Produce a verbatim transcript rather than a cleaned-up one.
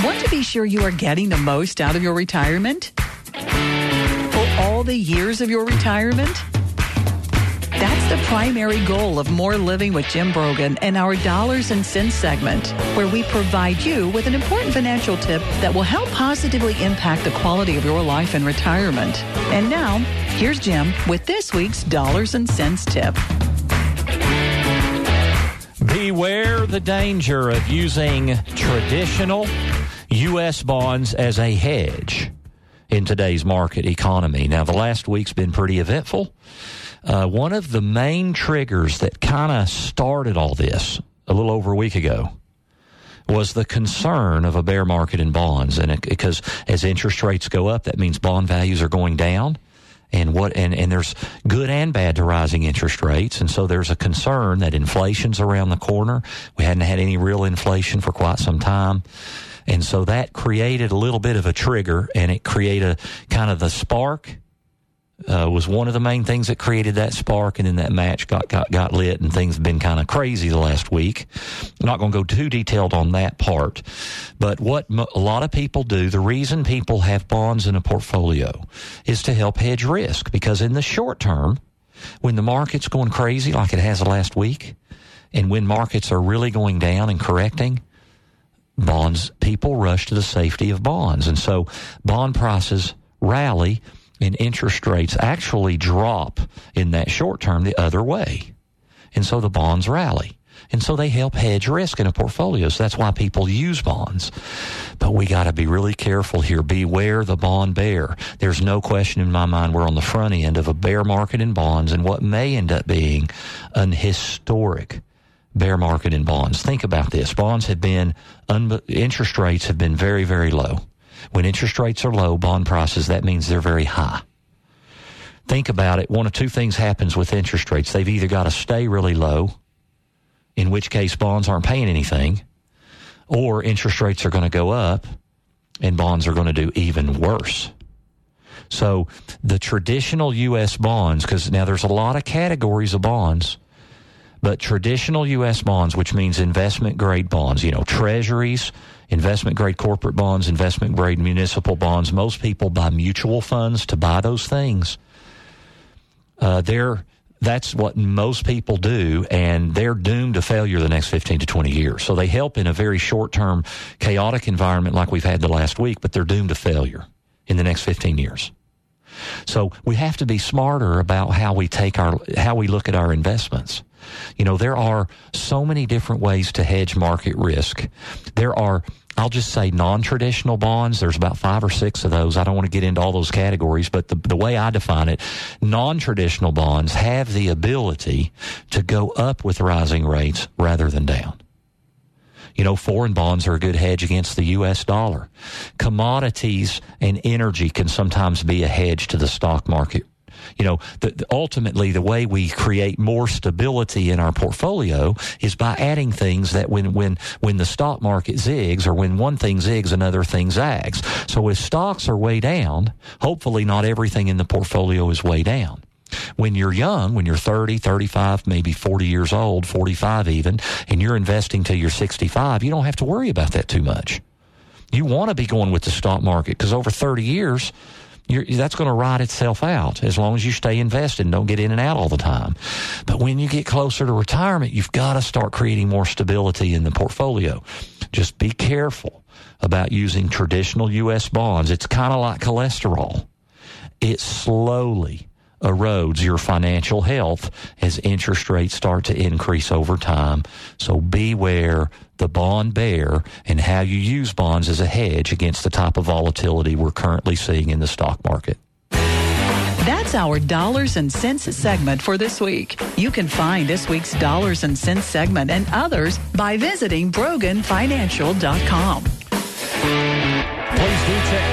Want to be sure you are getting the most out of your retirement? For all the years of your retirement? That's the primary goal of More Living with Jim Brogan and our Dollars and Cents segment, where we provide you with an important financial tip that will help positively impact the quality of your life in retirement. And now, here's Jim with this week's Dollars and Cents tip. Beware the danger of using traditional U S bonds as a hedge in today's market economy. Now, the last week's been pretty eventful. Uh, one of the main triggers that kind of started all this a little over a week ago was the concern of a bear market in bonds. And it, because as interest rates go up, that means bond values are going down. And what and, and there's good and bad to rising interest rates. And so there's a concern that inflation's around the corner. We hadn't had any real inflation for quite some time. And so that created a little bit of a trigger, and it created a kind of the spark. Uh, was one of the main things that created that spark, and then that match got got, got lit, and things have been kind of crazy the last week. I'm not going to go too detailed on that part, but what m- a lot of people do, the reason people have bonds in a portfolio is to help hedge risk, because in the short term, when the market's going crazy like it has the last week, and when markets are really going down and correcting, bonds, people rush to the safety of bonds, and so bond prices rally, and interest rates actually drop in that short term the other way. And so the bonds rally. And so they help hedge risk in a portfolio. So that's why people use bonds. But we got to be really careful here. Beware the bond bear. There's no question in my mind we're on the front end of a bear market in bonds and what may end up being an historic bear market in bonds. Think about this. Bonds have been, un- interest rates have been very, very low. When interest rates are low, bond prices, that means they're very high. Think about it. One of two things happens with interest rates. They've either got to stay really low, in which case bonds aren't paying anything, or interest rates are going to go up and bonds are going to do even worse. So the traditional U S bonds, because now there's a lot of categories of bonds, but traditional U S bonds, which means investment-grade bonds, you know, treasuries, investment-grade corporate bonds, investment-grade municipal bonds. Most people buy mutual funds to buy those things. Uh, they're, that's what most people do, and they're doomed to failure the next fifteen to twenty years. So they help in a very short-term, chaotic environment like we've had the last week, but they're doomed to failure in the next fifteen years. So we have to be smarter about how we take our, how we look at our investments. You know, there are so many different ways to hedge market risk. There are, I'll just say, non-traditional bonds. There's about five or six of those. I don't want to get into all those categories, but the, the way I define it, non-traditional bonds have the ability to go up with rising rates rather than down. You know, foreign bonds are a good hedge against the U S dollar. Commodities and energy can sometimes be a hedge to the stock market. You know, the, the, ultimately, the way we create more stability in our portfolio is by adding things that when, when, when the stock market zigs, or when one thing zigs, another thing zags. So if stocks are way down, hopefully not everything in the portfolio is way down. When you're young, when you're thirty, thirty-five, maybe forty years old, forty-five even, and you're investing till you're sixty-five, you don't have to worry about that too much. You want to be going with the stock market, because over thirty years, You're, that's going to ride itself out as long as you stay invested and don't get in and out all the time. But when you get closer to retirement, you've got to start creating more stability in the portfolio. Just be careful about using traditional U S bonds. It's kind of like cholesterol. It slowly erodes your financial health as interest rates start to increase over time. So beware the bond bear and how you use bonds as a hedge against the type of volatility we're currently seeing in the stock market. That's our Dollars and Cents segment for this week. You can find this week's Dollars and Cents segment and others by visiting Brogan Financial dot com. Please do check